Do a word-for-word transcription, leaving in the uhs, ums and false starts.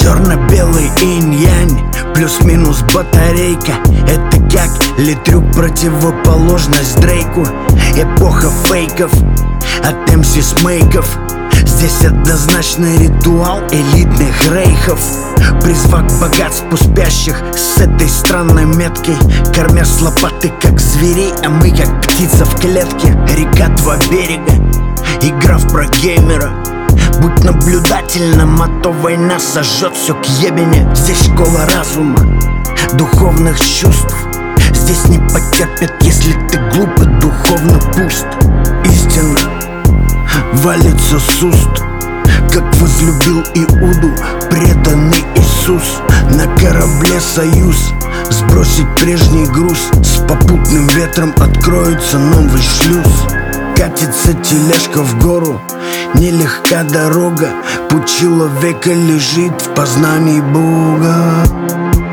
черно-белый инь-янь, плюс-минус батарейка. Это как ли трюк, противоположность Дрейку. Эпоха фейков от эм си Смейков. Здесь однозначный ритуал элитных рейхов. Призвак богатству спящих с этой странной меткой, кормя с лопаты как зверей, а мы как птица в клетке. Река два берега, игра в прогеймера. Будь наблюдательным, а то война сожжет все к ебене. Здесь школа разума, духовных чувств. Здесь не потерпят, если ты глуп и духовно пуст. Истина валится с уст, как возлюбил Иуду преданный Иисус. На корабле союз, сбросить прежний груз. С попутным ветром откроется новый шлюз. Катится тележка в гору, нелегка дорога. Путь человека лежит в познании Бога.